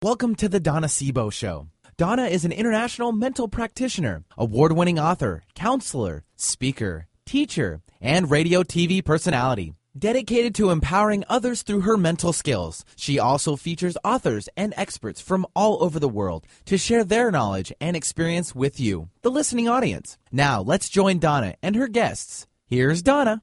Welcome to the Donna Sebo Show. Donna is an international mental practitioner, award-winning author, counselor, speaker, teacher, and radio TV personality. Dedicated to empowering others through her mental skills, she also features authors and experts from all over the world to share their knowledge and experience with you, the listening audience. Now, let's join Donna and her guests. Here's Donna.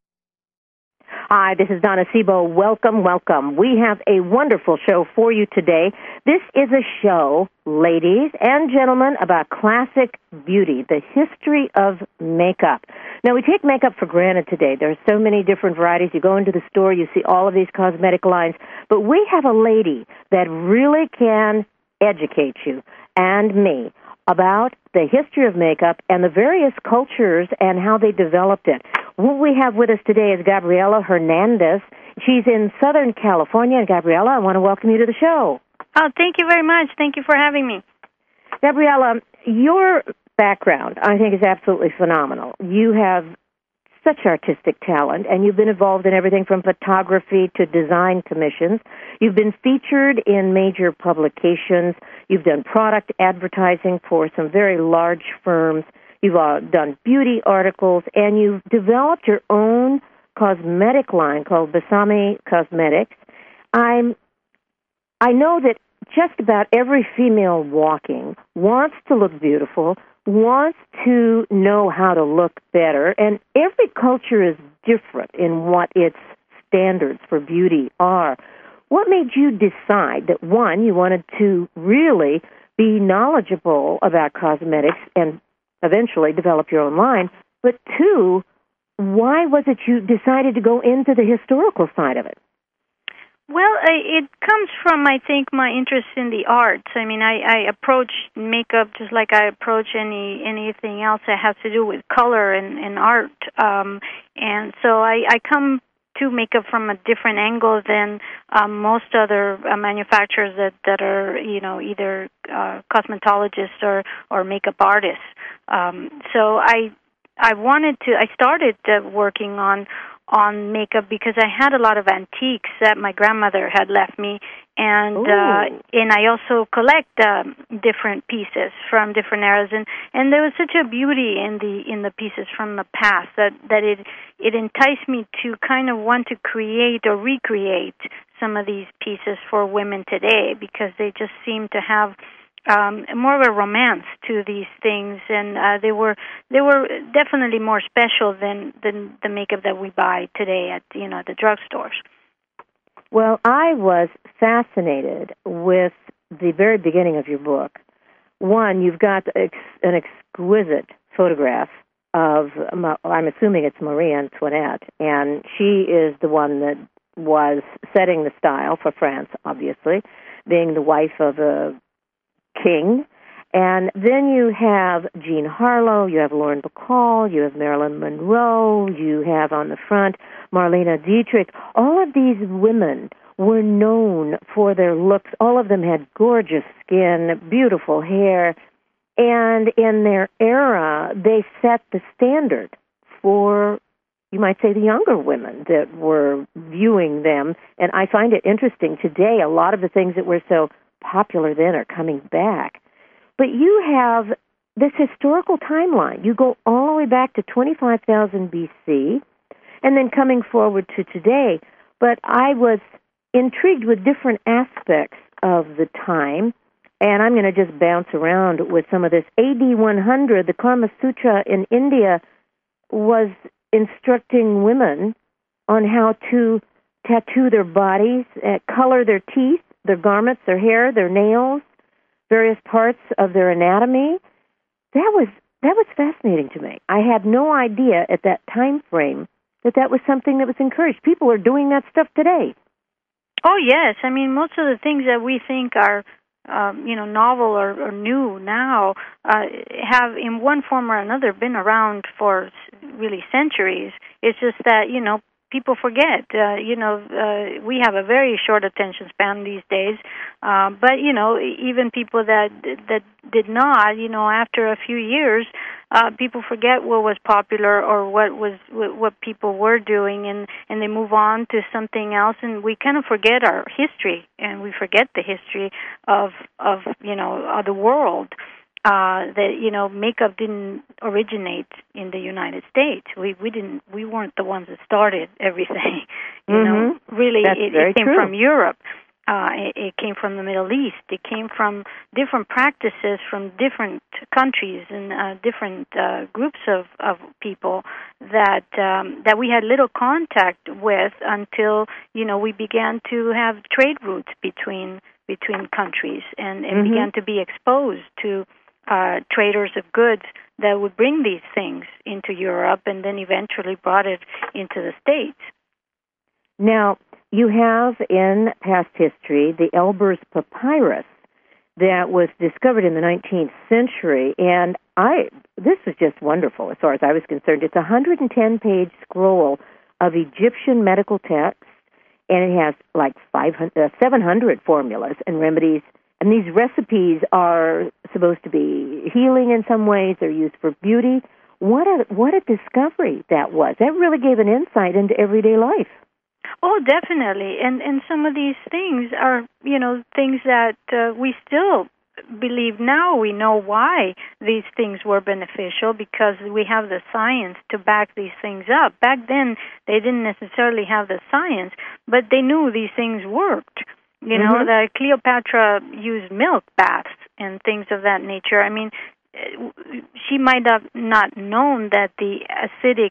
Hi, this is Donna Sebo. Welcome, welcome. We have a wonderful show for you today. This is a show, ladies and gentlemen, about classic beauty, the history of makeup. Now, we take makeup for granted today. There are so many different varieties. You go into the store, you see all of these cosmetic lines. But we have a lady that really can educate you and me about the history of makeup and the various cultures and how they developed it. What we have with us today is Gabriela Hernandez. She's in Southern California. And Gabriela, I want to welcome you to the show. Oh, thank you very much. Thank you for having me. Gabriela, your background, I think, is absolutely phenomenal. You have such artistic talent, and you've been involved in everything from photography to design commissions. You've been featured in major publications. You've done product advertising for some very large firms. You've done beauty articles, and you've developed your own cosmetic line called Besame Cosmetics. I know that just about every female walking wants to look beautiful, wants to know how to look better, and every culture is different in what its standards for beauty are. What made you decide that, one, you wanted to really be knowledgeable about cosmetics and eventually develop your own line, but two, why was it you decided to go into the historical side of it? Well, it comes from, I think, my interest in the arts. I mean, I approach makeup just like I approach anything else that has to do with color and art. And so I come to makeup from a different angle than most other manufacturers that are, either cosmetologists or makeup artists. So I started working on makeup because I had a lot of antiques that my grandmother had left me, and I also collect different pieces from different eras, and there was such a beauty in the pieces from the past that it enticed me to kind of want to create or recreate some of these pieces for women today, because they just seem to have more of a romance to these things, and they were definitely more special than the makeup that we buy today at the drugstores. Well, I was fascinated with the very beginning of your book. One, you've got an exquisite photograph of, I'm assuming it's Marie Antoinette, and she is the one that was setting the style for France, obviously, being the wife of a king. And then you have Jean Harlow, you have Lauren Bacall, you have Marilyn Monroe, you have on the front Marlene Dietrich. All of these women were known for their looks. All of them had gorgeous skin, beautiful hair, and in their era, they set the standard for, you might say, the younger women that were viewing them. And I find it interesting today, a lot of the things that were so popular then are coming back. But you have this historical timeline. You go all the way back to 25,000 BC and then coming forward to today. But I was intrigued with different aspects of the time, and I'm going to just bounce around with some of this. AD 100, the Kama Sutra in India was instructing women on how to tattoo their bodies, color their teeth, their garments, their hair, their nails, various parts of their anatomy. That was fascinating to me. I had no idea at that time frame that was something that was encouraged. People are doing that stuff today. Oh, yes. I mean, most of the things that we think are, novel or new now have, in one form or another, been around for really centuries. It's just that, people forget. We have a very short attention span these days. But even people that did not, after a few years, people forget what was popular or what people were doing, and they move on to something else, and we kind of forget our history, and we forget the history of the world. That makeup didn't originate in the United States. We weren't the ones that started everything. Really, it came from Europe. It came from the Middle East. It came from different practices from different countries and different groups of people that we had little contact with until we began to have trade routes between countries and began to be exposed to traders of goods that would bring these things into Europe and then eventually brought it into the States. Now, you have in past history the Elburz Papyrus that was discovered in the 19th century, and this was just wonderful as far as I was concerned. It's a 110-page scroll of Egyptian medical texts, and it has like 700 formulas and remedies. And these recipes are supposed to be healing in some ways. They're used for beauty. What a discovery that was. That really gave an insight into everyday life. Oh, definitely. And some of these things are, things that we still believe now. We know why these things were beneficial because we have the science to back these things up. Back then, they didn't necessarily have the science, but they knew these things worked. That Cleopatra used milk baths and things of that nature. I mean, she might have not known that the acidic,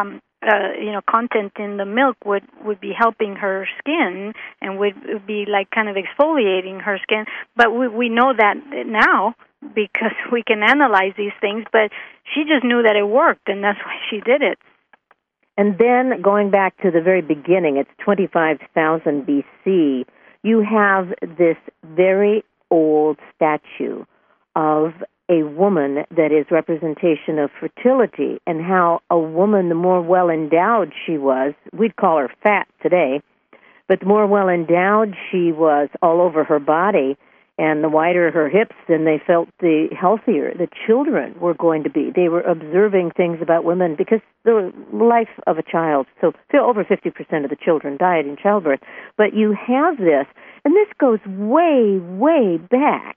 content in the milk would be helping her skin and would be like kind of exfoliating her skin. But we know that now because we can analyze these things. But she just knew that it worked, and that's why she did it. And then going back to the very beginning, it's 25,000 BC. You have this very old statue of a woman that is representation of fertility and how a woman, the more well-endowed she was, we'd call her fat today, but the more well-endowed she was all over her body and the wider her hips, then they felt the healthier the children were going to be. They were observing things about women because the life of a child, so over 50% of the children died in childbirth. But you have this, and this goes way, way back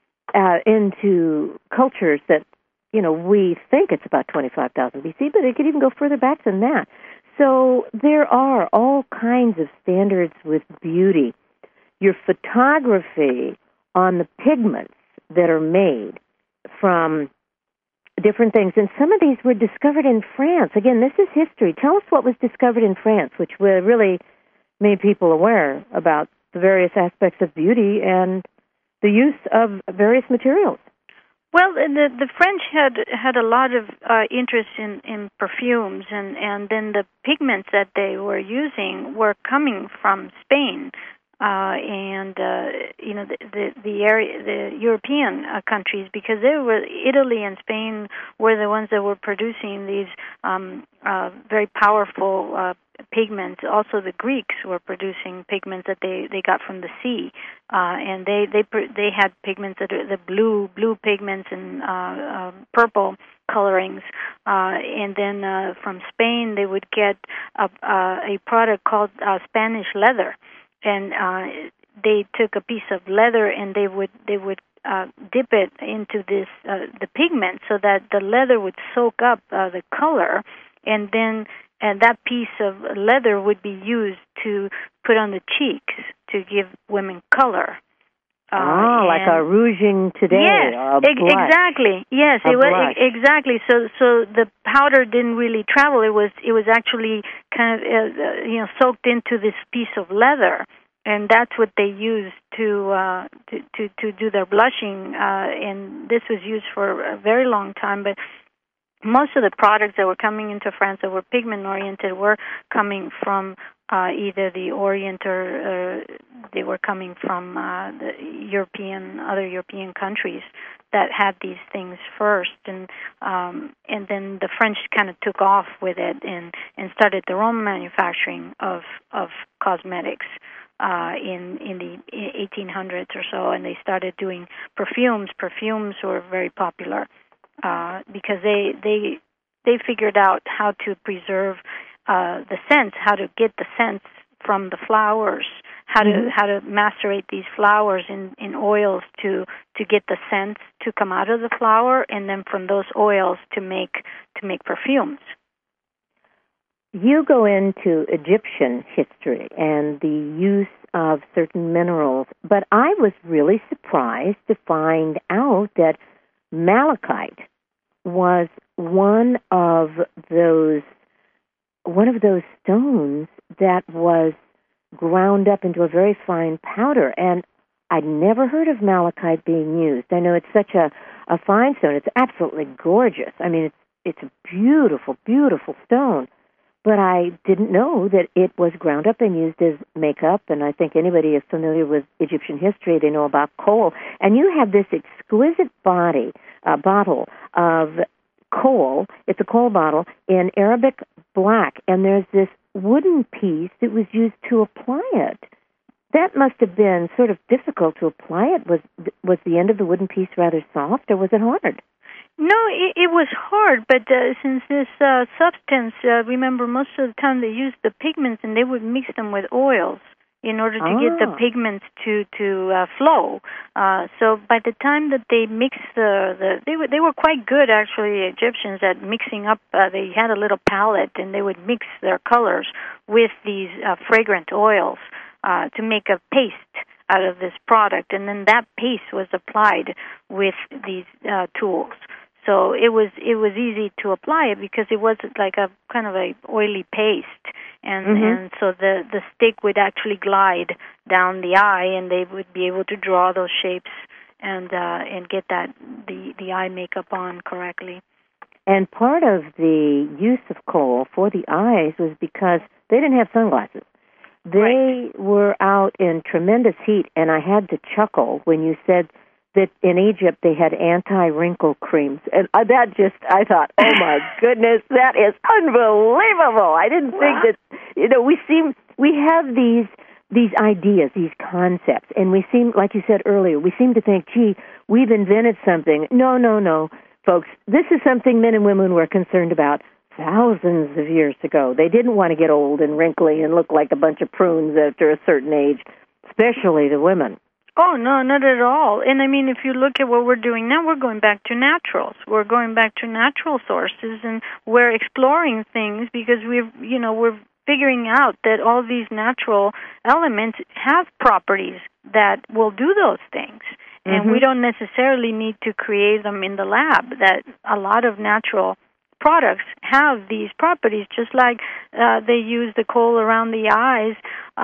into cultures that, we think it's about 25,000 BC, but it could even go further back than that. So there are all kinds of standards with beauty. Your photography on the pigments that are made from different things. And some of these were discovered in France. Again, this is history. Tell us what was discovered in France, which really made people aware about the various aspects of beauty and the use of various materials. Well, the French had a lot of interest in perfumes, and then the pigments that they were using were coming from Spain. The European countries, because Italy and Spain were the ones that were producing these very powerful pigments. Also, the Greeks were producing pigments that they got from the sea, and they had pigments that are the blue pigments and purple colorings, and then from Spain they would get a product called Spanish leather. And they took a piece of leather and they would dip it into this the pigment so that the leather would soak up the color, and that piece of leather would be used to put on the cheeks to give women color. Like our rouging today. Yes, exactly. Yes, it was exactly. So the powder didn't really travel. It was actually kind of soaked into this piece of leather, and that's what they used to do their blushing. And this was used for a very long time, but most of the products that were coming into France that were pigment-oriented were coming from either the Orient or they were coming from the other European countries that had these things first, and then the French kind of took off with it and started their own manufacturing of cosmetics in the 1800s or so, and they started doing perfumes. Perfumes were very popular because they figured out how to preserve the scents, how to get the scents from the flowers, how to macerate these flowers in oils to get the scents to come out of the flower, and then from those oils to make perfumes. You go into Egyptian history and the use of certain minerals, but I was really surprised to find out that malachite was one of those stones that was ground up into a very fine powder, and I'd never heard of malachite being used. I know it's such a fine stone. It's absolutely gorgeous. I mean, it's a beautiful, beautiful stone. But I didn't know that it was ground up and used as makeup, and I think anybody is familiar with Egyptian history, they know about kohl. And you have this exquisite bottle of kohl. It's a kohl bottle in Arabic black, and there's this wooden piece that was used to apply it. That must have been sort of difficult to apply it. Was the end of the wooden piece rather soft, or was it hard? No, it was hard, but since this substance, remember, most of the time they used the pigments, and they would mix them with oils in order to get the pigments to flow. So by the time that they mixed they were quite good, actually, Egyptians, at mixing up. They had a little palette, and they would mix their colors with these fragrant oils to make a paste out of this product, and then that paste was applied with these tools. So it was easy to apply it because it was like a kind of a oily paste, and so the stick would actually glide down the eye, and they would be able to draw those shapes and get the eye makeup on correctly. And part of the use of kohl for the eyes was because they didn't have sunglasses. They were out in tremendous heat, and I had to chuckle when you said that in Egypt they had anti-wrinkle creams. And I thought, oh my goodness, that is unbelievable. I didn't think that, we have these ideas, these concepts, and we seem, like you said earlier, we seem to think, gee, we've invented something. No, folks, this is something men and women were concerned about thousands of years ago. They didn't want to get old and wrinkly and look like a bunch of prunes after a certain age, especially the women. Oh, no, not at all. And I mean, if you look at what we're doing now, we're going back to naturals. We're going back to natural sources, and we're exploring things because we're figuring out that all these natural elements have properties that will do those things. And we don't necessarily need to create them in the lab. That a lot of natural products have these properties, just like they use the kohl around the eyes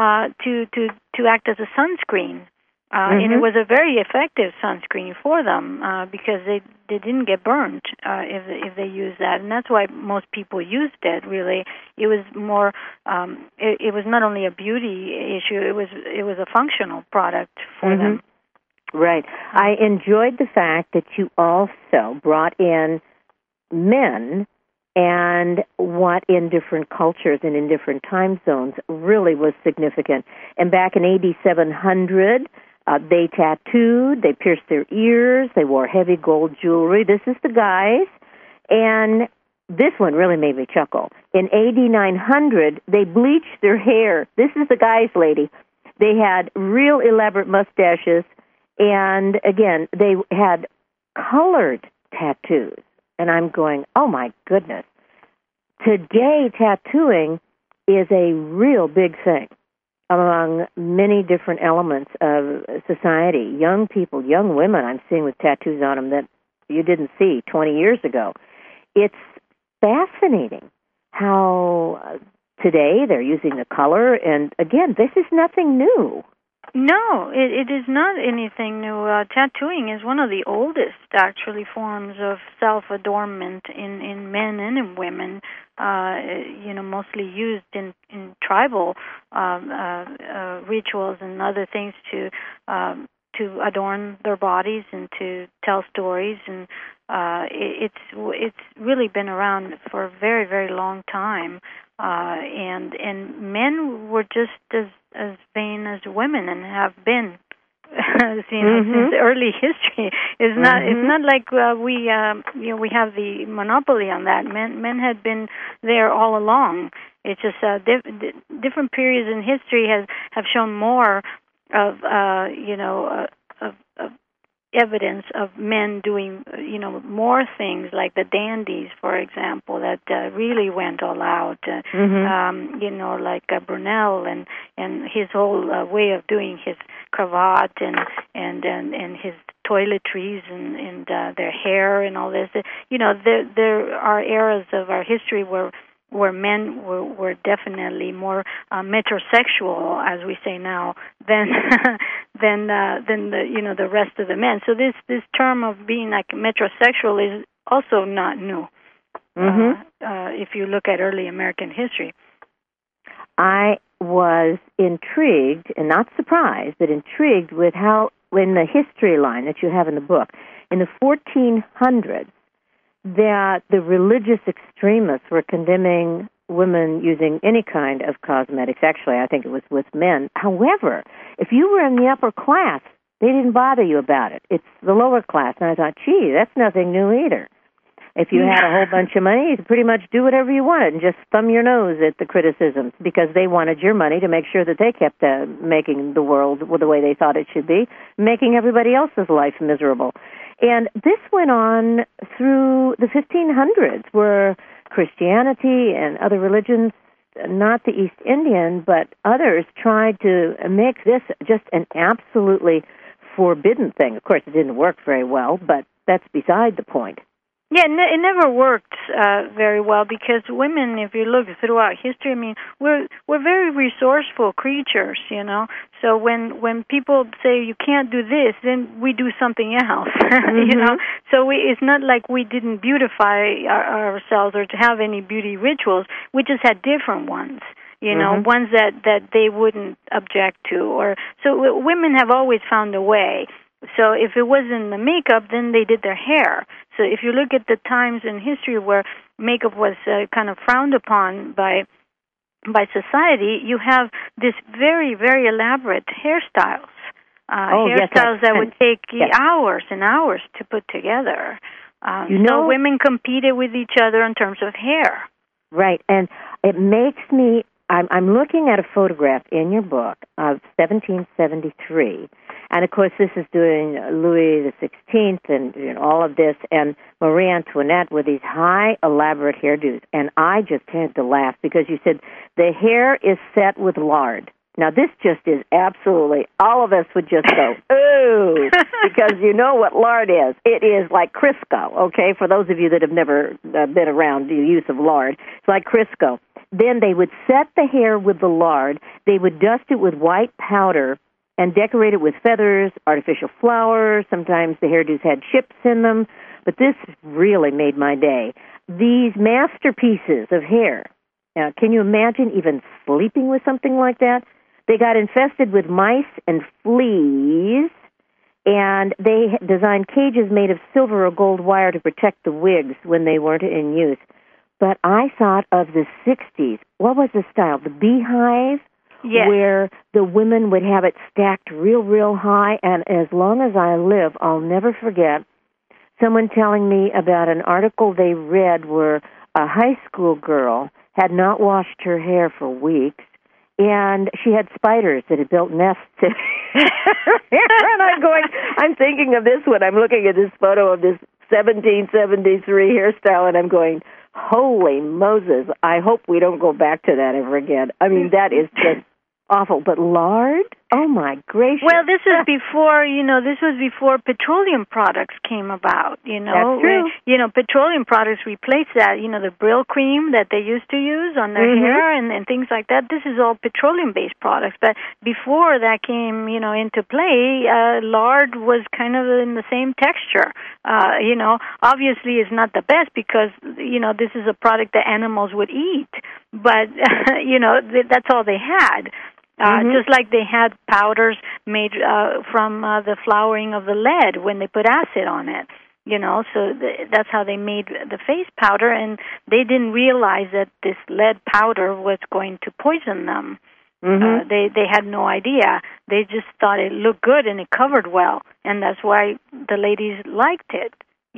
to act as a sunscreen. And it was a very effective sunscreen for them because they didn't get burned if they used that, and that's why most people used it. Really, it was more. It was not only a beauty issue; it was a functional product for them. Right. I enjoyed the fact that you also brought in men and what in different cultures and in different time zones really was significant. And back in AD 700. They tattooed, they pierced their ears, they wore heavy gold jewelry. This is the guys. And this one really made me chuckle. In AD 900, they bleached their hair. This is the guys, lady. They had real elaborate mustaches. And, again, they had colored tattoos. And I'm going, oh, my goodness. Today, tattooing is a real big thing among many different elements of society. Young people, young women I'm seeing with tattoos on them that you didn't see 20 years ago. It's fascinating how today they're using the color, and again, this is nothing new. No, it is not anything new. Tattooing is one of the oldest, actually, forms of self-adornment in men and in women. Mostly used in tribal rituals and other things to adorn their bodies and to tell stories. And it's really been around for a very, very long time. And men were just as vain as women and have been since early history. It's not like we have the monopoly on that. Men had been there all along. It's just different periods in history have shown more of evidence of men doing more things, like the dandies, for example, that really went all out. Like Brunel and his whole way of doing his cravat and his toiletries and their hair and all this. There are eras of our history where men were definitely more metrosexual, as we say now, than the rest of the men. So this term of being like metrosexual is also not new. If you look at early American history, I was intrigued and not surprised, but intrigued with how, in the history line that you have in the book, in the 1400s, that the religious extremists were condemning women using any kind of cosmetics. Actually, I think it was with men. However, if you were in the upper class, they didn't bother you about it. It's the lower class. And I thought, gee, that's nothing new either. If you had a whole bunch of money, you could pretty much do whatever you wanted and just thumb your nose at the criticisms, because they wanted your money to make sure that they kept making the world the way they thought it should be, making everybody else's life miserable. And this went on through the 1500s, where Christianity and other religions, not the East Indian, but others, tried to make this just an absolutely forbidden thing. Of course, it didn't work very well, but that's beside the point. Yeah, it never worked very well, because women, if you look throughout history, I mean, we're very resourceful creatures, So when people say you can't do this, then we do something else, So it's not like we didn't beautify ourselves or to have any beauty rituals. We just had different ones. Ones that they wouldn't object to, or so women have always found a way. So if it wasn't the makeup, then they did their hair. So if you look at the times in history where makeup was kind of frowned upon by society, you have this very, very elaborate hairstyles. Hairstyles that would take hours and hours to put together. So women competed with each other in terms of hair. Right, and it makes me, I'm looking at a photograph in your book of 1773, and of course this is during Louis XVI and all of this, and Marie Antoinette with these high, elaborate hairdos, and I just had to laugh because you said the hair is set with lard. Now this just is absolutely, all of us would just go, ooh, because you know what lard is. It is like Crisco, okay, for those of you that have never been around the use of lard. It's like Crisco. Then they would set the hair with the lard. They would dust it with white powder and decorate it with feathers, artificial flowers. Sometimes the hairdos had chips in them. But this really made my day. These masterpieces of hair. Now, can you imagine even sleeping with something like that? They got infested with mice and fleas, and they designed cages made of silver or gold wire to protect the wigs when they weren't in use. But I thought of the 60s. What was the style? The beehive? Yes. Where the women would have it stacked real, real high. And as long as I live, I'll never forget someone telling me about an article they read where a high school girl had not washed her hair for weeks, and she had spiders that had built nests in her hair. And I'm thinking of this when I'm looking at this photo of this 1773 hairstyle, and I'm going, holy Moses, I hope we don't go back to that ever again. I mean, that is just awful. But lard? Oh, my gracious. Well, this was before petroleum products came about, That's true. Petroleum products replaced that, the Brill cream that they used to use on their hair and things like that. This is all petroleum-based products. But before that came, into play, lard was kind of in the same texture. Obviously it's not the best because, this is a product that animals would eat. But, that's all they had. Just like they had powders made from the flouring of the lead when they put acid on it, so that's how they made the face powder, and they didn't realize that this lead powder was going to poison them. Mm-hmm. They had no idea. They just thought it looked good and it covered well, and that's why the ladies liked it.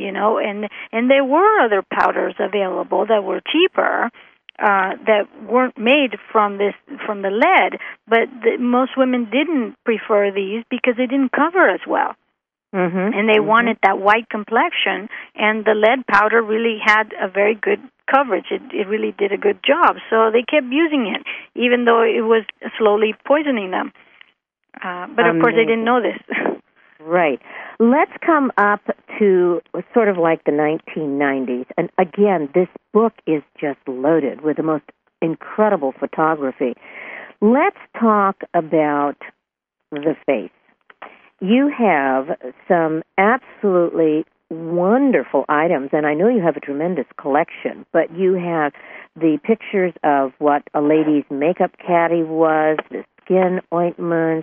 And there were other powders available that were cheaper, that weren't made from the lead, but most women didn't prefer these because they didn't cover as well. Mm-hmm. And they wanted that white complexion, and the lead powder really had a very good coverage. It really did a good job, so they kept using it, even though it was slowly poisoning them. But of course, they didn't know this. Right. Let's come up to sort of like the 1990s. And again, this book is just loaded with the most incredible photography. Let's talk about the face. You have some absolutely wonderful items, and I know you have a tremendous collection, but you have the pictures of what a lady's makeup caddy was, the skin ointments,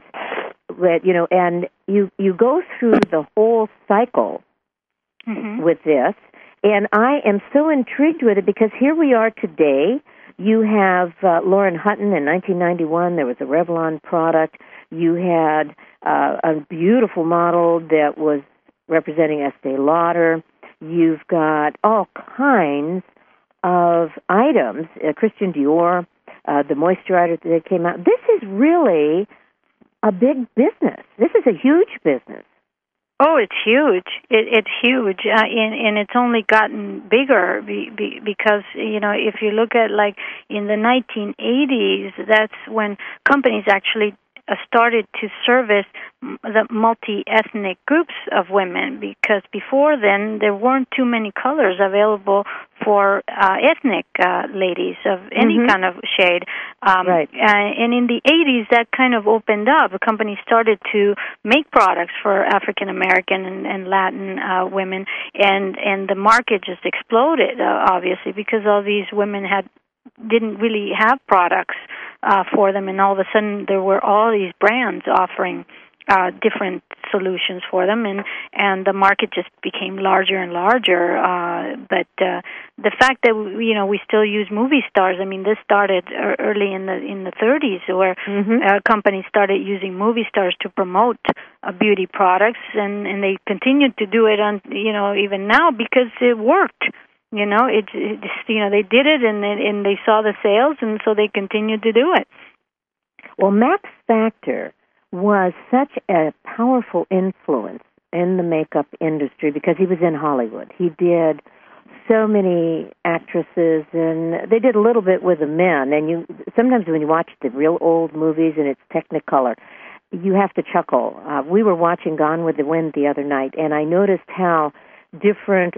and you go through the whole cycle with this, and I am so intrigued with it because here we are today. You have Lauren Hutton in 1991. There was a Revlon product. You had a beautiful model that was representing Estee Lauder. You've got all kinds of items. Christian Dior, the moisturizer that came out. This is really a big business. This is a huge business. Oh, it's huge. It's huge, and it's only gotten bigger because, if you look at, like, in the 1980s, that's when companies actually started to service the multi-ethnic groups of women, because before then there weren't too many colors available for ethnic ladies of any kind of shade. Right. And in the 80s, that kind of opened up. The company started to make products for African American and Latin women, and the market just exploded, obviously, because all these women didn't really have products for them, and all of a sudden there were all these brands offering different solutions for them, and the market just became larger and larger. But the fact that we still use movie stars. I mean, this started early in the 30s, where companies started using movie stars to promote beauty products, and they continued to do it on even now because it worked. They did it, and they saw the sales, and so they continued to do it. Well, Max Factor was such a powerful influence in the makeup industry because he was in Hollywood. He did so many actresses, and they did a little bit with the men. And sometimes when you watch the real old movies and it's Technicolor, you have to chuckle. We were watching Gone with the Wind the other night, and I noticed how different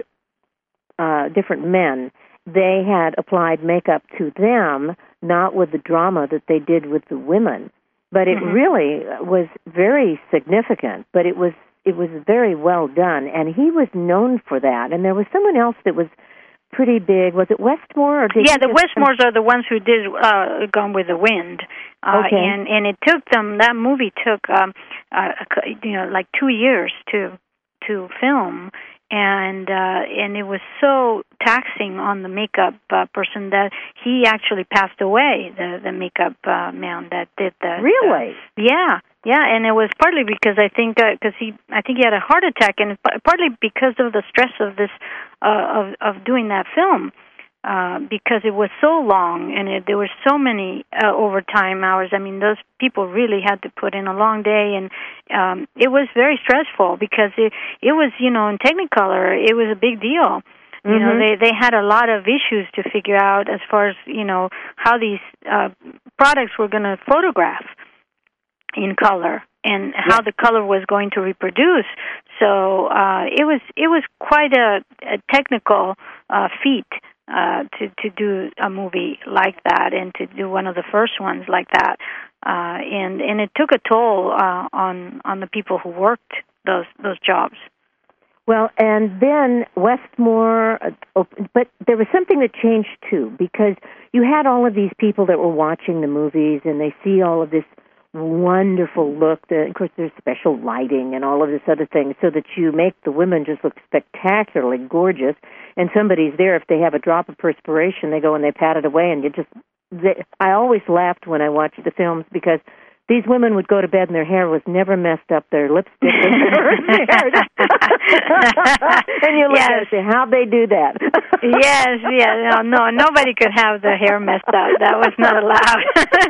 men, they had applied makeup to them, not with the drama that they did with the women. But it really was very significant, but it was very well done, and he was known for that. And there was someone else that was pretty big. Was it Westmore? Or the Westmores are the ones who did Gone with the Wind. Okay. And it took them, that movie took, like 2 years to film. And it was so taxing on the makeup person that he actually passed away. The makeup man that did that. Really? Yeah, and it was partly because I think he had a heart attack, and partly because of the stress of this of doing that film. Because it was so long, and there were so many overtime hours. I mean, those people really had to put in a long day, and it was very stressful because it was, in Technicolor, it was a big deal. They had a lot of issues to figure out as far as, how these products were going to photograph in color and how the color was going to reproduce. So it was quite a technical feat. To do a movie like that, and to do one of the first ones like that, and it took a toll on the people who worked those jobs. Well, and then Westmore, but there was something that changed too, because you had all of these people that were watching the movies, and they see all of this wonderful look. Of course, there's special lighting and all of this other thing, so that you make the women just look spectacularly gorgeous. And somebody's there, if they have a drop of perspiration, they go and they pat it away, and you just I always laughed when I watched the films because these women would go to bed and their hair was never messed up. Their lipstick was never smeared. And you look at it and say, how'd they do that? Yes. No, nobody could have their hair messed up. That was not allowed.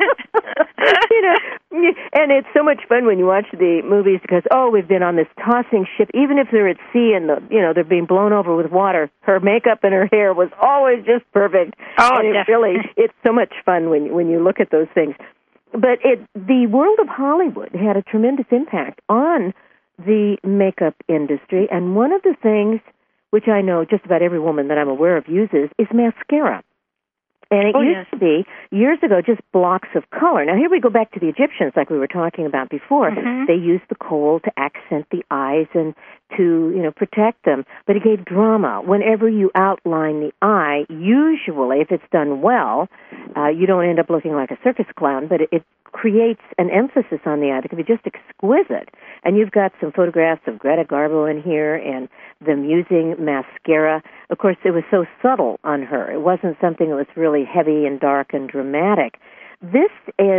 And it's so much fun when you watch the movies because, we've been on this tossing ship. Even if they're at sea and they're being blown over with water, her makeup and her hair was always just perfect. Oh, and it's so much fun when you look at those things. But the world of Hollywood had a tremendous impact on the makeup industry, and one of the things which I know just about every woman that I'm aware of uses is mascara. And it used to be, years ago, just blocks of color. Now, here we go back to the Egyptians, like we were talking about before. Mm-hmm. They used the kohl to accent the eyes and to, protect them. But it gave drama. Whenever you outline the eye, usually, if it's done well, you don't end up looking like a circus clown, but it creates an emphasis on the eye that can be just exquisite. And you've got some photographs of Greta Garbo in here and them using mascara. Of course, it was so subtle on her. It wasn't something that was really heavy and dark and dramatic. This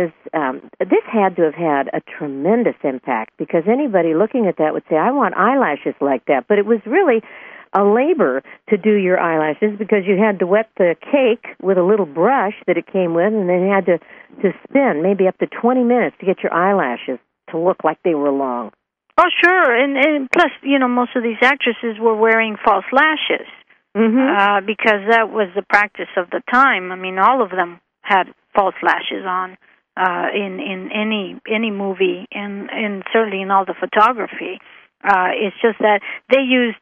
had to have had a tremendous impact because anybody looking at that would say, I want eyelashes like that. But it was really a labor to do your eyelashes because you had to wet the cake with a little brush that it came with, and then you had to spin maybe up to 20 minutes to get your eyelashes to look like they were long. Oh, sure. And plus, most of these actresses were wearing false lashes because that was the practice of the time. I mean, all of them had false lashes on in any movie and certainly in all the photography. It's just that they used,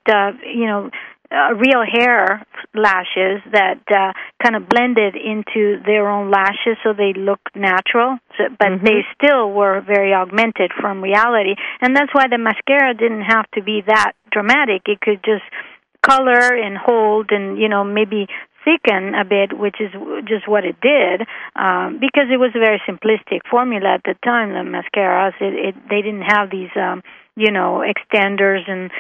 real hair lashes that kind of blended into their own lashes so they looked natural, but they still were very augmented from reality. And that's why the mascara didn't have to be that dramatic. It could just color and hold and, maybe thicken a bit, which is just what it did, because it was a very simplistic formula at the time, the mascaras. They didn't have these extenders and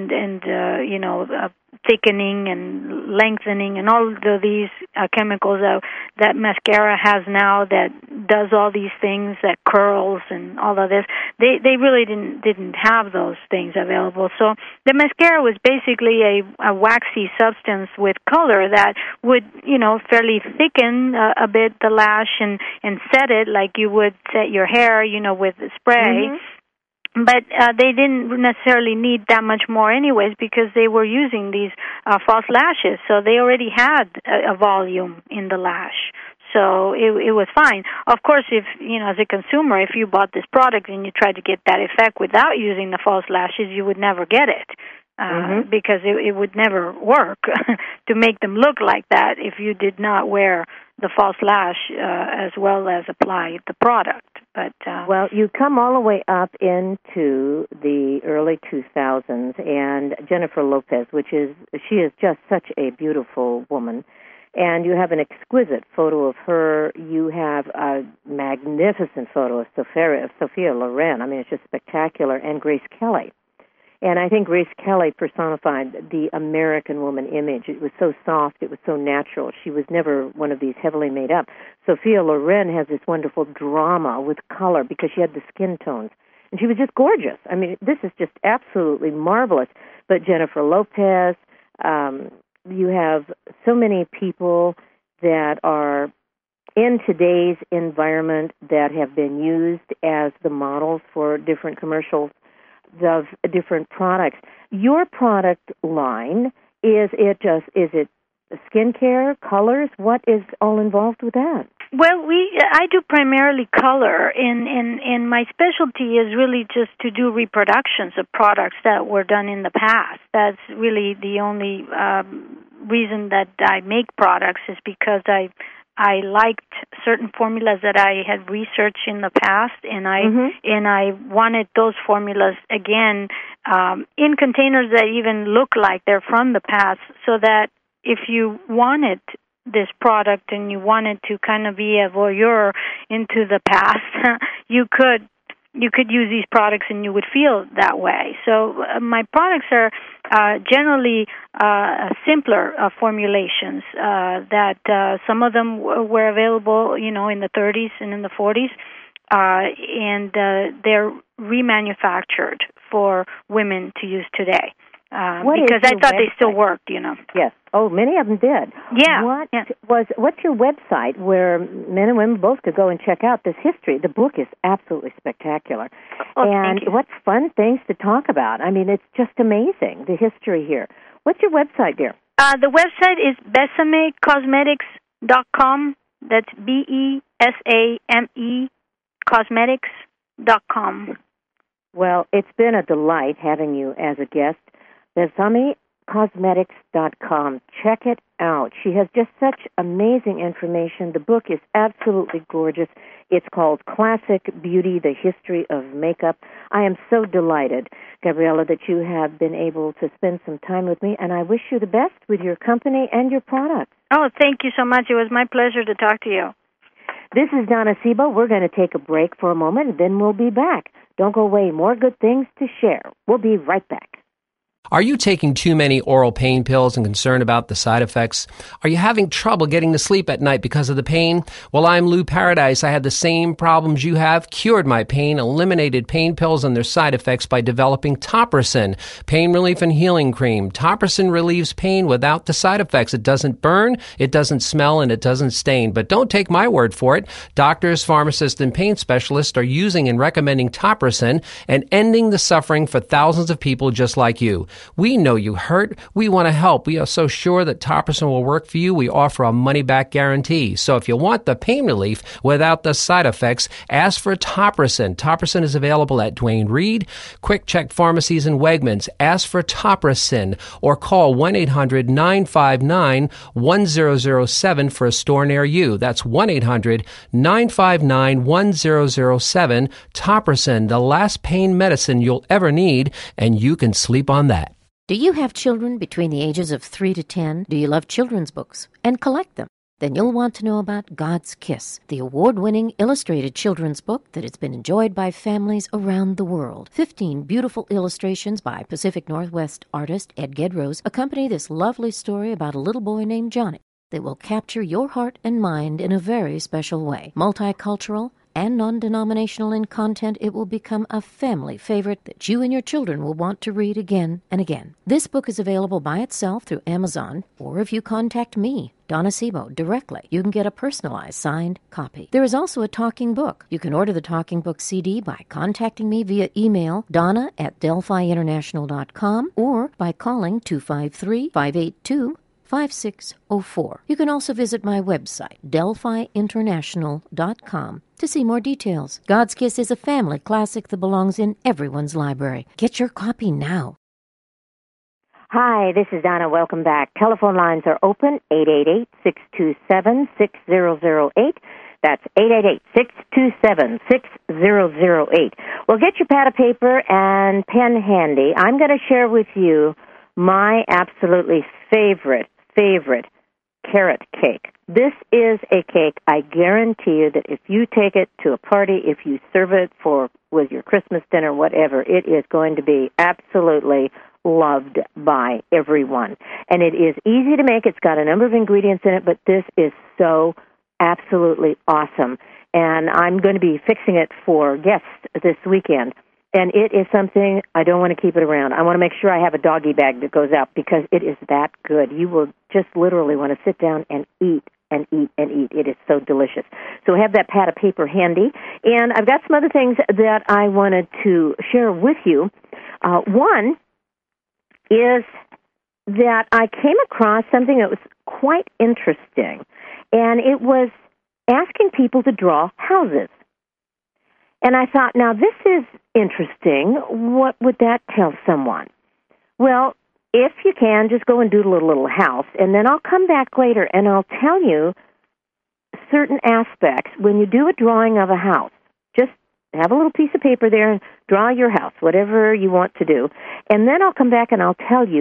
thickening and lengthening and all of these chemicals that mascara has now that does all these things, that curls and all of this. They really didn't have those things available. So the mascara was basically a waxy substance with color that would, fairly thicken a bit the lash and set it like you would set your hair, with spray. But they didn't necessarily need that much more anyways because they were using these false lashes. So they already had a volume in the lash. So it was fine. Of course, if, as a consumer, if you bought this product and you tried to get that effect without using the false lashes, you would never get it. Because it would never work to make them look like that if you did not wear the false lash as well as apply the product. But well, you come all the way up into the early 2000s, and Jennifer Lopez, she is just such a beautiful woman. And you have an exquisite photo of her. You have a magnificent photo of Sophia Loren. I mean, it's just spectacular. And Grace Kelly. And I think Grace Kelly personified the American woman image. It was so soft. It was so natural. She was never one of these heavily made up. Sophia Loren has this wonderful drama with color because she had the skin tones. And she was just gorgeous. I mean, this is just absolutely marvelous. But Jennifer Lopez, you have so many people that are in today's environment that have been used as the models for different commercials of different products. Your product line, is it skincare, colors? What is all involved with that? Well, I do primarily color, and my specialty is really just to do reproductions of products that were done in the past. That's really the only reason that I make products is because I liked certain formulas that I had researched in the past, and I wanted those formulas again in containers that even look like they're from the past, so that if you wanted this product and you wanted to kind of be a voyeur into the past, you could you could use these products and you would feel that way. So my products are generally simpler formulations that some of them were available, in the 30s and in the 40s, and they're remanufactured for women to use today. Because I thought they still worked, Yes. Oh, many of them did. Yeah. What's your website where men and women both could go and check out this history? The book is absolutely spectacular. Oh, and thank you. What fun things to talk about. I mean, it's just amazing, the history here. What's your website, dear? The website is besamecosmetics.com. That's BESAME cosmetics.com. Well, it's been a delight having you as a guest. BesameCosmetics.com. Check it out. She has just such amazing information. The book is absolutely gorgeous. It's called Classic Beauty, The History of Makeup. I am so delighted, Gabriela, that you have been able to spend some time with me, and I wish you the best with your company and your products. Oh, thank you so much. It was my pleasure to talk to you. This is Donna Sebo. We're going to take a break for a moment, and then we'll be back. Don't go away. More good things to share. We'll be right back. Are you taking too many oral pain pills and concerned about the side effects? Are you having trouble getting to sleep at night because of the pain? Well, I'm Lou Paradise. I had the same problems you have, cured my pain, eliminated pain pills and their side effects by developing Topricin, pain relief and healing cream. Topricin relieves pain without the side effects. It doesn't burn, it doesn't smell, and it doesn't stain. But don't take my word for it. Doctors, pharmacists, and pain specialists are using and recommending Topricin and ending the suffering for thousands of people just like you. We know you hurt. We want to help. We are so sure that Topricin will work for you. We offer a money-back guarantee. So if you want the pain relief without the side effects, ask for Topricin. Topricin is available at Duane Reade, Quick Check Pharmacies, and Wegmans. Ask for Topricin or call 1-800-959-1007 for a store near you. That's 1-800-959-1007. Topricin, the last pain medicine you'll ever need, and you can sleep on that. Do you have children between the ages of 3 to 10? Do you love children's books and collect them? Then you'll want to know about God's Kiss, the award-winning illustrated children's book that has been enjoyed by families around the world. 15 beautiful illustrations by Pacific Northwest artist Ed Gedrose accompany this lovely story about a little boy named Johnny that will capture your heart and mind in a very special way. Multicultural and non-denominational in content, it will become a family favorite that you and your children will want to read again and again. This book is available by itself through Amazon, or if you contact me, Donna Sebo, directly, you can get a personalized signed copy. There is also a talking book. You can order the talking book CD by contacting me via email, donna@delphiinternational.com, or by calling 253-582-5604. You can also visit my website, delphiinternational.com, to see more details. God's Kiss is a family classic that belongs in everyone's library. Get your copy now. Hi, this is Donna. Welcome back. Telephone lines are open, 888-627-6008. That's 888-627-6008. Well, get your pad of paper and pen handy. I'm going to share with you my absolutely favorite carrot cake. This is a cake I guarantee you that if you take it to a party, if you serve it with your Christmas dinner, whatever, it is going to be absolutely loved by everyone. And it is easy to make. It's got a number of ingredients in it, but this is so absolutely awesome. And I'm going to be fixing it for guests this weekend. And it is something I don't want to keep it around. I want to make sure I have a doggy bag that goes out because it is that good. You will just literally want to sit down and eat and eat and eat. It is so delicious. So have that pad of paper handy. And I've got some other things that I wanted to share with you. One is that I came across something that was quite interesting, and it was asking people to draw houses. And I thought, now this is interesting. What would that tell someone? Well, if you can, just go and doodle a little house, and then I'll come back later and I'll tell you certain aspects when you do a drawing of a house. Just have a little piece of paper there and draw your house, whatever you want to do. And then I'll come back and I'll tell you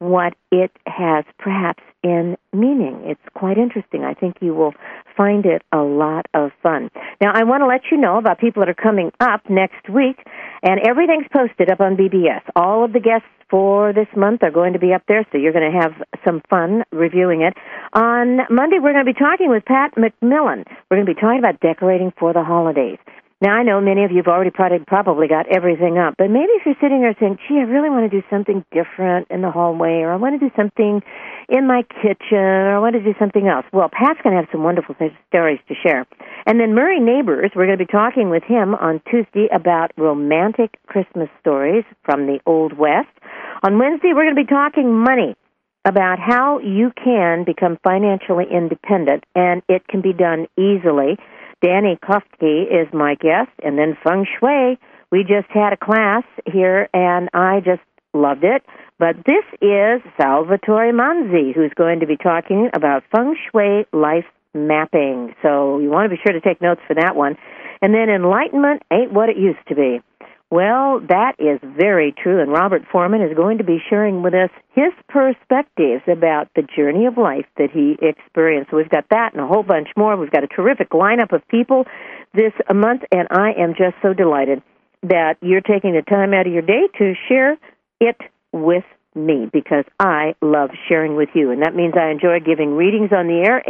what it has perhaps in meaning. It's quite interesting. I think you will find it a lot of fun. Now, I want to let you know about people that are coming up next week, and everything's posted up on BBS. All of the guests for this month are going to be up there, so you're going to have some fun reviewing it. On Monday, we're going to be talking with Pat McMillan. We're going to be talking about decorating for the holidays. Now, I know many of you have already probably got everything up, but maybe if you're sitting there saying, gee, I really want to do something different in the hallway, or I want to do something in my kitchen, or I want to do something else. Well, Pat's going to have some wonderful stories to share. And then Murray Neighbors, we're going to be talking with him on Tuesday about romantic Christmas stories from the Old West. On Wednesday, we're going to be talking money, about how you can become financially independent, and it can be done easily. Danny Kofke is my guest, and then Feng Shui. We just had a class here, and I just loved it. But this is Salvatore Manzi, who's going to be talking about Feng Shui life mapping. So you want to be sure to take notes for that one. And then enlightenment ain't what it used to be. Well, that is very true, and Robert Foreman is going to be sharing with us his perspectives about the journey of life that he experienced. So we've got that and a whole bunch more. We've got a terrific lineup of people this month, and I am just so delighted that you're taking the time out of your day to share it with me, because I love sharing with you, and that means I enjoy giving readings on the air,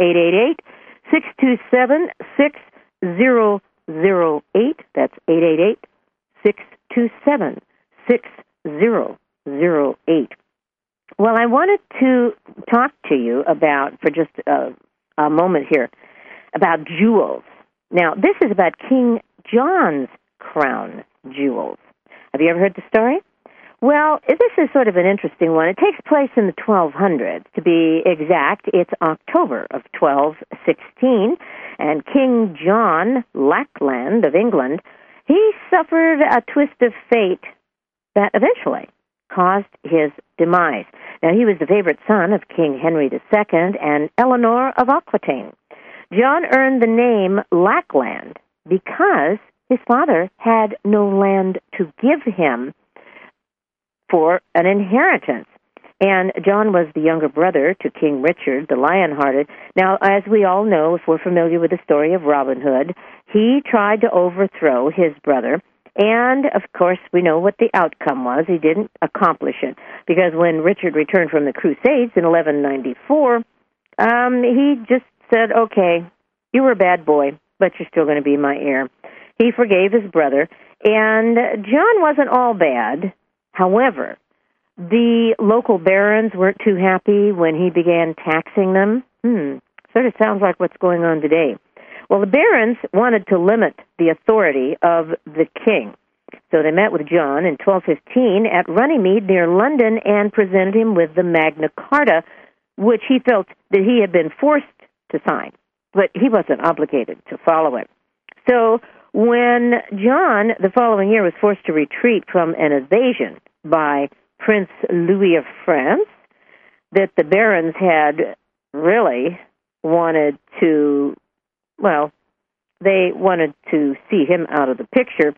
888-627-6008. That's 888-627-6008. Well, I wanted to talk to you about, for just a moment here, about jewels. Now, this is about King John's crown jewels. Have you ever heard the story? Well, this is sort of an interesting one. It takes place in the 1200s. To be exact, it's October of 1216, and King John Lackland of England, he suffered a twist of fate that eventually caused his demise. Now, he was the favorite son of King Henry II and Eleanor of Aquitaine. John earned the name Lackland because his father had no land to give him for an inheritance. And John was the younger brother to King Richard, the Lion-Hearted. Now, as we all know, if we're familiar with the story of Robin Hood, he tried to overthrow his brother, and, of course, we know what the outcome was. He didn't accomplish it, because when Richard returned from the Crusades in 1194, he just said, okay, you were a bad boy, but you're still going to be my heir. He forgave his brother, and John wasn't all bad. However, the local barons weren't too happy when he began taxing them. Sort of sounds like what's going on today. Well, the barons wanted to limit the authority of the king. So they met with John in 1215 at Runnymede near London and presented him with the Magna Carta, which he felt that he had been forced to sign, but he wasn't obligated to follow it. So when John, the following year, was forced to retreat from an invasion by Prince Louis of France, that the barons had really wanted to, well, they wanted to see him out of the picture.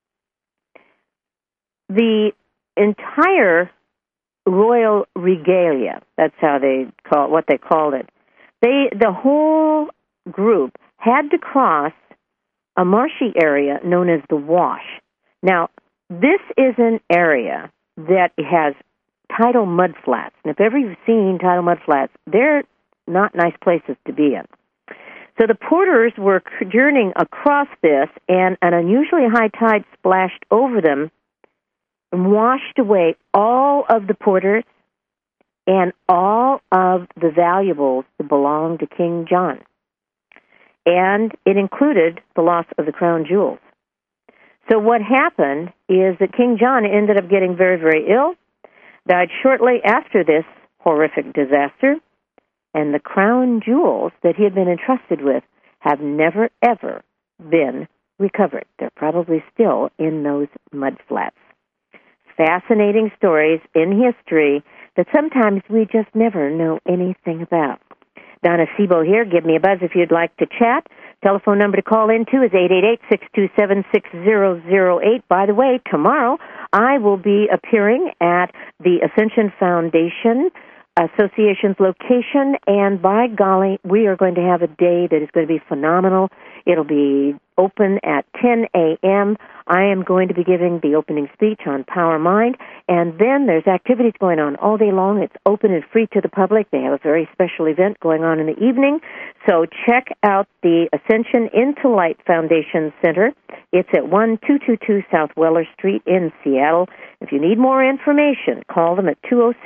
The entire royal regalia, that's how they call it, what they called it, the whole group had to cross a marshy area known as the Wash. Now, this is an area that has tidal mudflats. And if ever you've seen tidal mudflats, they're not nice places to be in. So the porters were journeying across this, and an unusually high tide splashed over them and washed away all of the porters and all of the valuables that belonged to King John. And it included the loss of the crown jewels. So what happened is that King John ended up getting very, very ill, died shortly after this horrific disaster, and the crown jewels that he had been entrusted with have never, ever been recovered. They're probably still in those mudflats. Fascinating stories in history that sometimes we just never know anything about. Donna Sebo here. Give me a buzz if you'd like to chat. Telephone number to call into is 888-627-6008. By the way, tomorrow I will be appearing at the Ascension Foundation Association's location, and by golly, we are going to have a day that is going to be phenomenal. It'll be open at 10 a.m. I am going to be giving the opening speech on Power Mind, and then there's activities going on all day long. It's open and free to the public. They have a very special event going on in the evening, so check out the Ascension Into Light Foundation Center. It's at 1222 South Weller Street in Seattle. If you need more information, call them at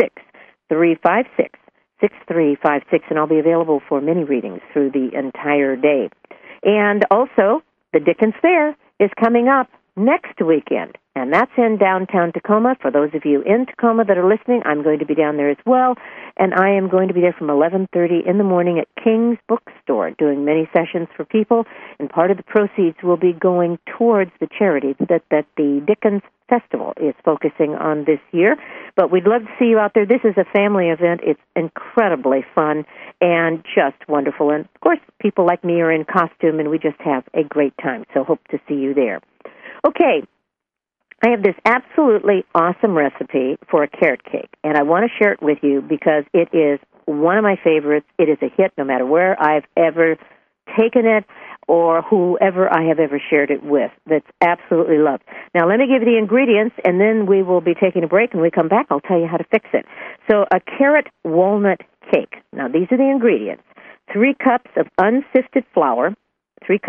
206-356-6356, and I'll be available for mini readings through the entire day. And also, the Dickens Fair is coming up next weekend, and that's in downtown Tacoma. For those of you in Tacoma that are listening, I'm going to be down there as well, and I am going to be there from 11:30 in the morning at King's Bookstore doing many sessions for people, and part of the proceeds will be going towards the charity that the Dickens Festival is focusing on this year. But we'd love to see you out there. This is a family event. It's incredibly fun and just wonderful. And, of course, people like me are in costume, and we just have a great time. So hope to see you there. Okay, I have this absolutely awesome recipe for a carrot cake, and I want to share it with you because it is one of my favorites. It is a hit no matter where I've ever taken it or whoever I have ever shared it with. That's absolutely loved. Now, let me give you the ingredients, and then we will be taking a break. And when we come back, I'll tell you how to fix it. So a carrot walnut cake. Now, these are the ingredients. 3 cups of unsifted flour, 2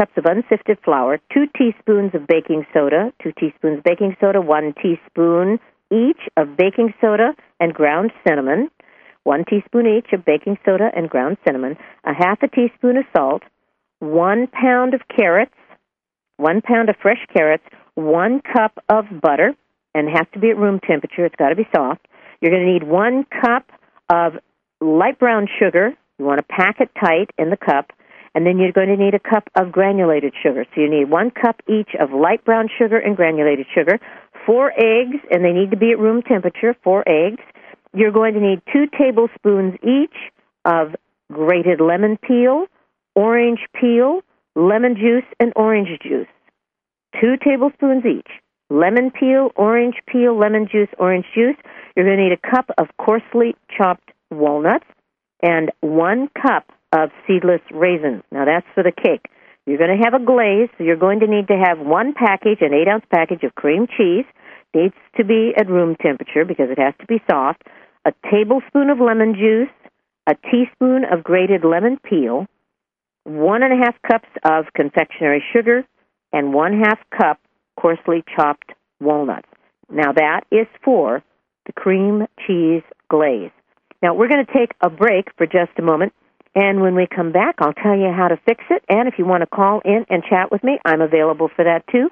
teaspoons of baking soda, 2 teaspoons baking soda, 1 teaspoon each of baking soda and ground cinnamon, 1 teaspoon each of baking soda and ground cinnamon, a half a teaspoon of salt, 1 pound of carrots, 1 pound of fresh carrots, 1 cup of butter, and it has to be at room temperature. It's got to be soft. You're going to need 1 cup of light brown sugar. You want to pack it tight in the cup. And then you're going to need a cup of granulated sugar. So you need 1 cup each of light brown sugar and granulated sugar, 4 eggs, and they need to be at room temperature, 4 eggs. You're going to need 2 tablespoons each of grated lemon peel, orange peel, lemon juice, and orange juice. 2 tablespoons each. Lemon peel, lemon juice, orange juice. You're going to need a cup of coarsely chopped walnuts and 1 cup of seedless raisins. Now, that's for the cake. You're going to have a glaze, so you're going to need to have 1 package, an 8-ounce package of cream cheese. Needs to be at room temperature because it has to be soft. A tablespoon of lemon juice, a teaspoon of grated lemon peel, 1.5 cups of confectionery sugar, and 1/2 cup coarsely chopped walnuts. Now, that is for the cream cheese glaze. Now, we're going to take a break for just a moment. And when we come back, I'll tell you how to fix it. And if you want to call in and chat with me, I'm available for that too.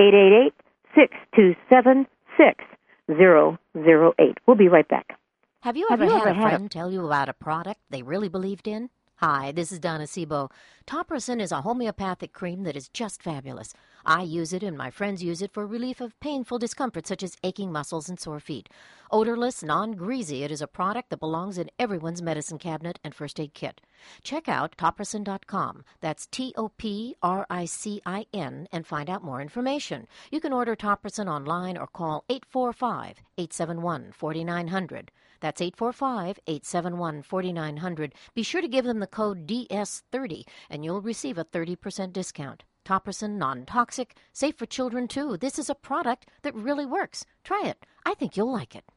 888-627-6008. We'll be right back. Have you ever had a friend tell you about a product they really believed in? Hi, this is Donna Sebo. Topricin is a homeopathic cream that is just fabulous. I use it and my friends use it for relief of painful discomfort such as aching muscles and sore feet. Odorless, non-greasy, it is a product that belongs in everyone's medicine cabinet and first aid kit. Check out topricin.com. That's Topricin and find out more information. You can order Topricin online or call 845-871-4900. That's 845-871-4900. Be sure to give them the code DS30 and you'll receive a 30% discount. Topricin, non-toxic, safe for children too. This is a product that really works. Try it. I think you'll like it.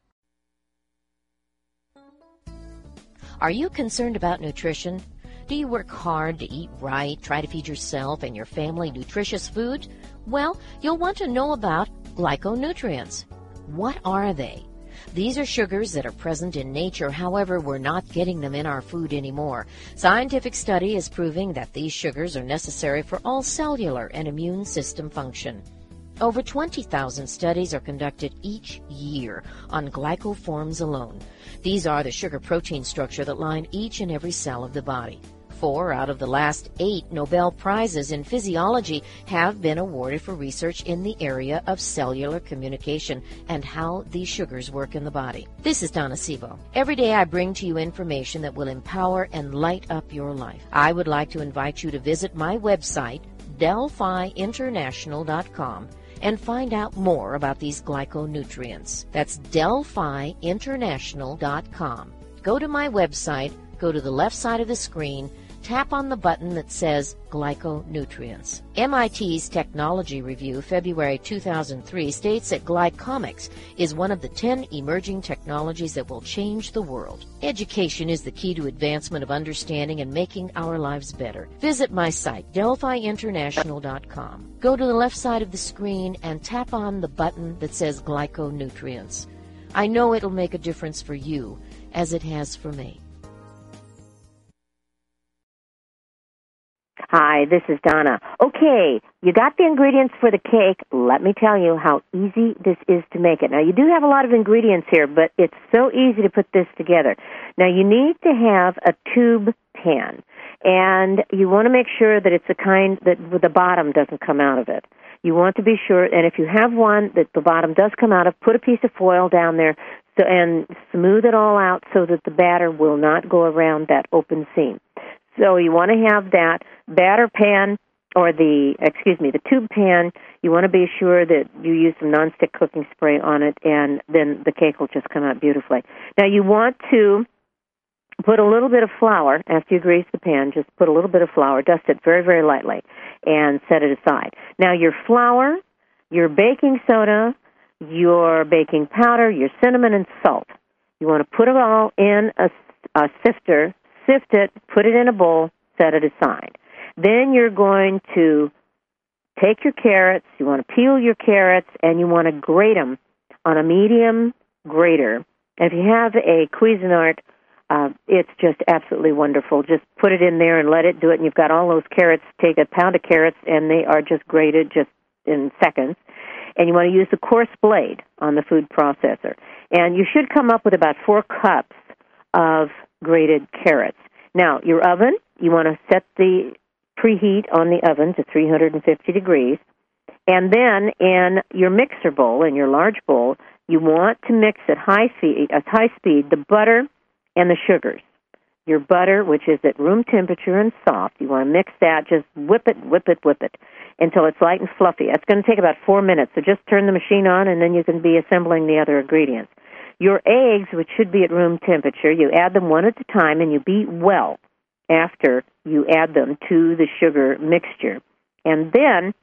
Are you concerned about nutrition? Do you work hard to eat right, try to feed yourself and your family nutritious food? Well, you'll want to know about glyconutrients. What are they? These are sugars that are present in nature, however, we're not getting them in our food anymore. Scientific study is proving that these sugars are necessary for all cellular and immune system function. Over 20,000 studies are conducted each year on glycoforms alone. These are the sugar protein structure that line each and every cell of the body. 4 out of the last 8 Nobel Prizes in physiology have been awarded for research in the area of cellular communication and how these sugars work in the body. This is Donna Sebo. Every day I bring to you information that will empower and light up your life. I would like to invite you to visit my website, DelphiInternational.com, and find out more about these glyconutrients. That's DelphiInternational.com. Go to my website, go to the left side of the screen, tap on the button that says Glyconutrients. MIT's Technology Review, February 2003, states that glycomics is one of the 10 emerging technologies that will change the world. Education is the key to advancement of understanding and making our lives better. Visit my site, DelphiInternational.com. Go to the left side of the screen and tap on the button that says Glyconutrients. I know it'll make a difference for you, as it has for me. Hi, this is Donna. Okay, you got the ingredients for the cake. Let me tell you how easy this is to make it. Now, you do have a lot of ingredients here, but it's so easy to put this together. Now, you need to have a tube pan, and you want to make sure that it's the kind that the bottom doesn't come out of it. You want to be sure, and if you have one that the bottom does come out of, put a piece of foil down there and smooth it all out so that the batter will not go around that open seam. So you want to have that batter pan, or the tube pan. You want to be sure that you use some nonstick cooking spray on it, and then the cake will just come out beautifully. Now you want to put a little bit of flour, after you grease the pan, just put a little bit of flour, dust it very, very lightly, and set it aside. Now your flour, your baking soda, your baking powder, your cinnamon, and salt, you want to put it all in a sifter, sift it, put it in a bowl, set it aside. Then you're going to take your carrots, you want to peel your carrots, and you want to grate them on a medium grater. If you have a Cuisinart, it's just absolutely wonderful. Just put it in there and let it do it, and you've got all those carrots. Take a pound of carrots, and they are just grated just in seconds. And you want to use the coarse blade on the food processor. And you should come up with about 4 cups of grated carrots. Now, your oven, you want to set the preheat on the oven to 350 degrees. And then in your mixer bowl, in your large bowl, you want to mix at high speed the butter and the sugars. Your butter, which is at room temperature and soft, you want to mix that, just whip it until it's light and fluffy. That's going to take about 4 minutes, so just turn the machine on and then you can be assembling the other ingredients. Your eggs, which should be at room temperature, you add them one at a time and you beat well after you add them to the sugar mixture. And then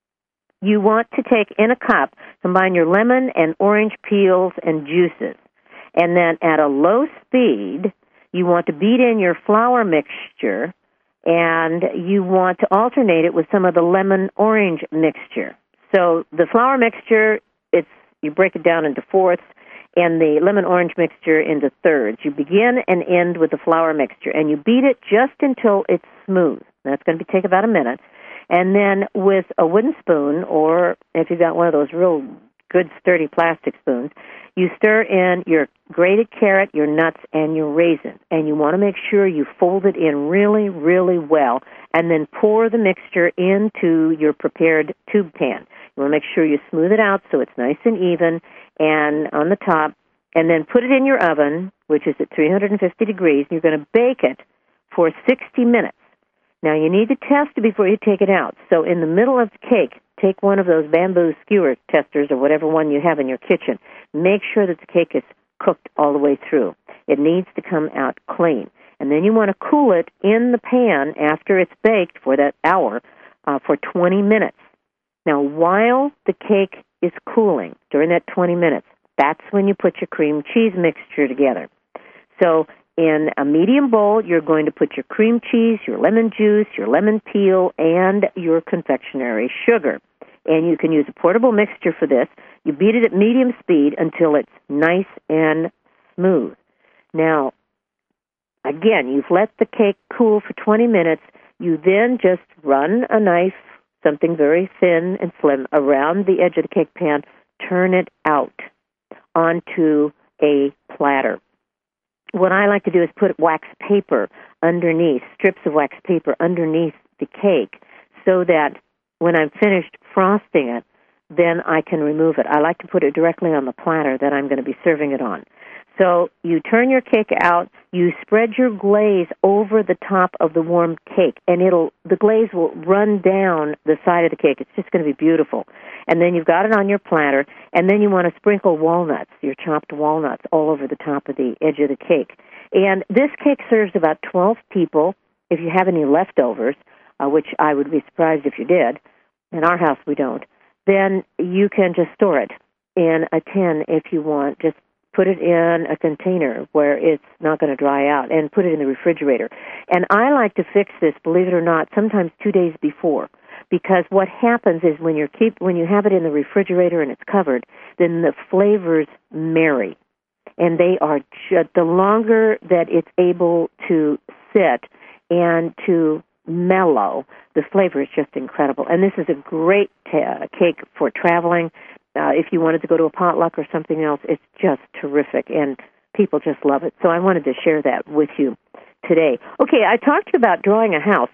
you want to take in a cup, combine your lemon and orange peels and juices. And then at a low speed, you want to beat in your flour mixture, and you want to alternate it with some of the lemon-orange mixture. So the flour mixture, you break it down into fourths, and the lemon-orange mixture into thirds. You begin and end with the flour mixture, and you beat it just until it's smooth. That's going to take about a minute. And then with a wooden spoon, or if you've got one of those real good sturdy plastic spoons, you stir in your grated carrot, your nuts, and your raisin. And you want to make sure you fold it in really, really well, and then pour the mixture into your prepared tube pan. You want to make sure you smooth it out so it's nice and even and on the top, and then put it in your oven, which is at 350 degrees. You're going to bake it for 60 minutes. Now, you need to test it before you take it out. So in the middle of the cake, take one of those bamboo skewer testers or whatever one you have in your kitchen. Make sure that the cake is cooked all the way through. It needs to come out clean. And then you want to cool it in the pan after it's baked for that hour for 20 minutes. Now, while the cake is cooling, during that 20 minutes, that's when you put your cream cheese mixture together. So in a medium bowl, you're going to put your cream cheese, your lemon juice, your lemon peel, and your confectionery sugar. And you can use a portable mixture for this. You beat it at medium speed until it's nice and smooth. Now, again, you've let the cake cool for 20 minutes. You then just run a knife, something very thin and slim, around the edge of the cake pan, turn it out onto a platter. what I like to do is put wax paper underneath, strips of wax paper underneath the cake, so that when I'm finished frosting it, then I can remove it. I like to put it directly on the platter that I'm going to be serving it on. So you turn your cake out, you spread your glaze over the top of the warm cake, and the glaze will run down the side of the cake. It's just going to be beautiful. And then you've got it on your platter, and then you want to sprinkle walnuts, your chopped walnuts, all over the top of the edge of the cake. And this cake serves about 12 people. If you have any leftovers, which I would be surprised if you did, in our house we don't, then you can just store it in a tin if you want. Just put it in a container where it's not going to dry out, and put it in the refrigerator. And I like to fix this, believe it or not, sometimes 2 days before, because what happens is when you have it in the refrigerator and it's covered, then the flavors marry, and they are the longer that it's able to sit and to mellow, the flavor is just incredible. And this is a great cake for traveling. If you wanted to go to a potluck or something else, it's just terrific, and people just love it. So I wanted to share that with you today. Okay, I talked to you about drawing a house,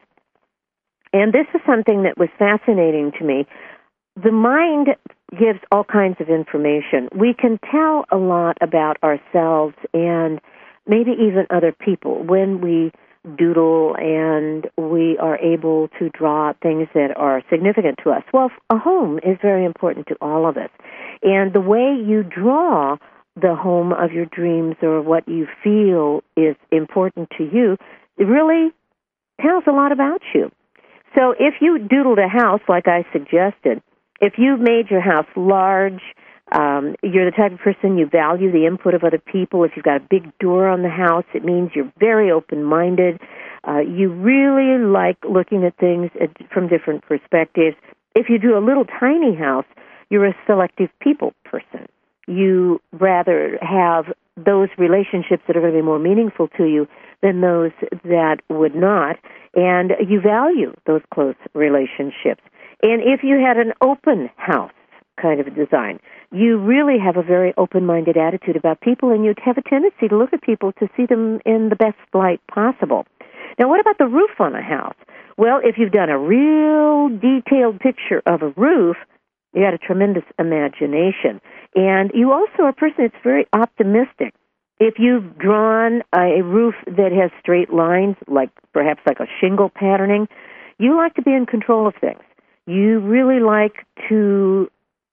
and this is something that was fascinating to me. The mind gives all kinds of information. We can tell a lot about ourselves and maybe even other people when we doodle and we are able to draw things that are significant to us. Well, a home is very important to all of us. And the way you draw the home of your dreams or what you feel is important to you, it really tells a lot about you. So if you doodled a house like I suggested, if you've made your house large, you're the type of person you value the input of other people. If you've got a big door on the house, it means you're very open-minded. You really like looking at things from different perspectives. If you do a little tiny house, you're a selective people person. You rather have those relationships that are going to be more meaningful to you than those that would not, and you value those close relationships. And if you had an open house kind of a design, you really have a very open-minded attitude about people, and you'd have a tendency to look at people to see them in the best light possible. Now, what about the roof on a house? Well, if you've done a real detailed picture of a roof, you got a tremendous imagination. And you also are a person that's very optimistic. If you've drawn a roof that has straight lines, like perhaps like a shingle patterning, you like to be in control of things. You really like to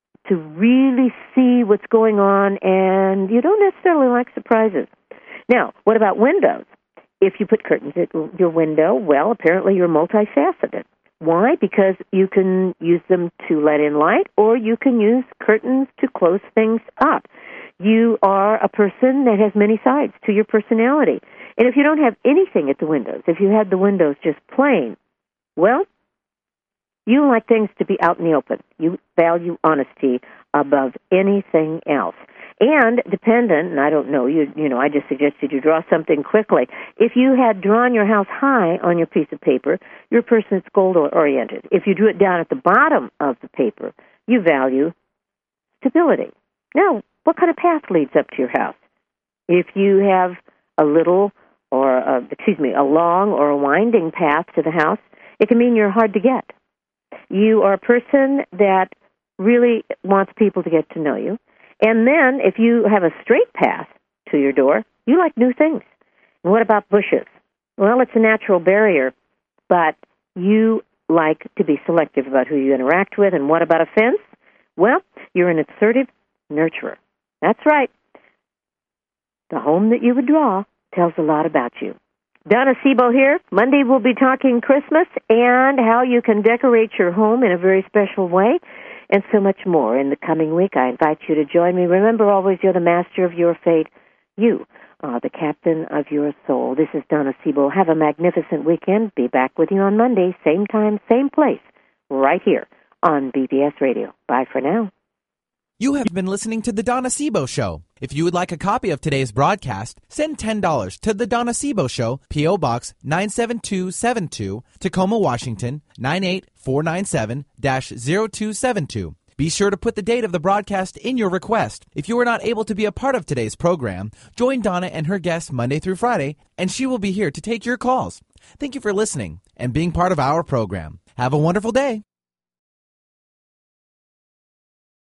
really see what's going on, and you don't necessarily like surprises. Now, what about windows? If you put curtains at your window, well, apparently you're multifaceted. Why? Because you can use them to let in light, or you can use curtains to close things up. You are a person that has many sides to your personality. And if you don't have anything at the windows, if you had the windows just plain, well, you like things to be out in the open. You value honesty above anything else. And dependent, and I don't know, I just suggested you draw something quickly. If you had drawn your house high on your piece of paper, you're a person that's goal-oriented. If you drew it down at the bottom of the paper, you value stability. Now, what kind of path leads up to your house? If you have a long or a winding path to the house, it can mean you're hard to get. You are a person that really wants people to get to know you. And then if you have a straight path to your door, you like new things. And what about bushes? Well, it's a natural barrier, but you like to be selective about who you interact with. And what about a fence? Well, you're an assertive nurturer. That's right. The home that you would draw tells a lot about you. Donna Sebo here. Monday we'll be talking Christmas and how you can decorate your home in a very special way, and so much more in the coming week. I invite you to join me. Remember, always, you're the master of your fate. You are the captain of your soul. This is Donna Sebo. Have a magnificent weekend. Be back with you on Monday, same time, same place, right here on BBS Radio. Bye for now. You have been listening to The Donna Sebo Show. If you would like a copy of today's broadcast, send $10 to The Donna Sebo Show, P.O. Box 97272, Tacoma, Washington, 98497-0272. Be sure to put the date of the broadcast in your request. If you were not able to be a part of today's program, join Donna and her guests Monday through Friday, and she will be here to take your calls. Thank you for listening and being part of our program. Have a wonderful day.